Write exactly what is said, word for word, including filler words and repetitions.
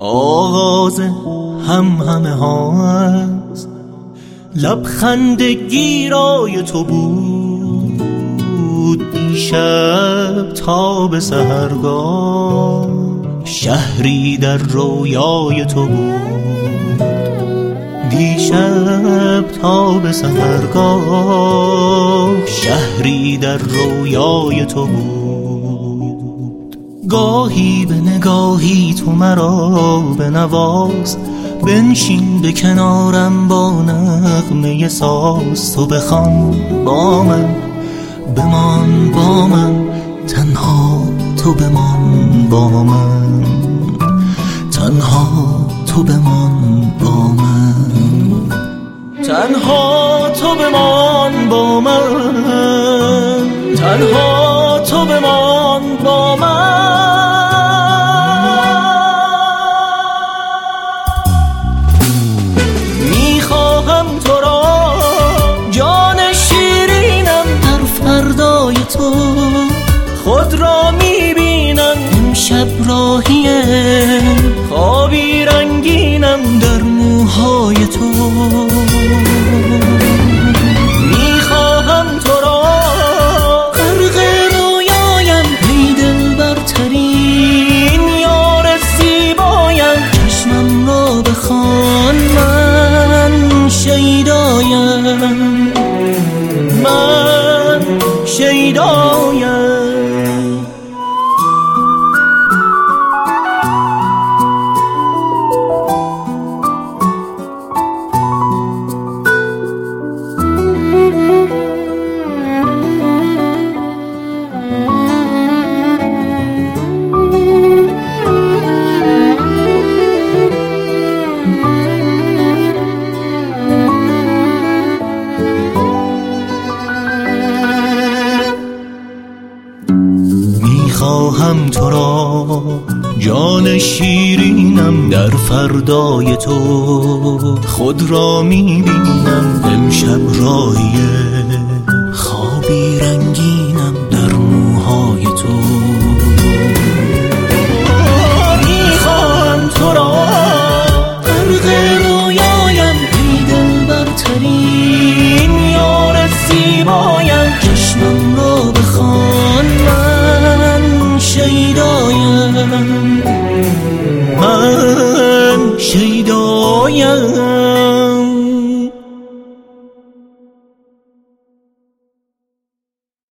آغاز هم همه هاست، لبخند گیرای تو بود دیشب تا به سحرگاه. شهری در رویای تو بود دیشب تا به سحرگاه. شهری در رویای تو بود. گاهی به نگاهی تو مرا بنواز، بنشین به کنارم با نغمه ساز. تو بخوان با من، بمان با من، تنها تو بمان با من، تنها تو بمان با من، تنها تو بمان با من، تنها تو بمان با من. میخواهم تو را جان شیرینم، در فردای تو خود را میبینم. امشب راهیه خوابی رنگینم در موهای تو. میخواهم تو را غرق رویایم، ای دلبرترین یار زیبایم. چشمم را بخوان من شیدایم، من شیدایم. میخواهم تو را جان شیرینم، در فردای تو خود را میبینم. امشب راهیه خوابی رنگینم در موهای تو. میخواهم تو را غرق رویایم، ای دلبرترین یار زیبایم. چشمم را بخوان من شیدایم، من شیدایم.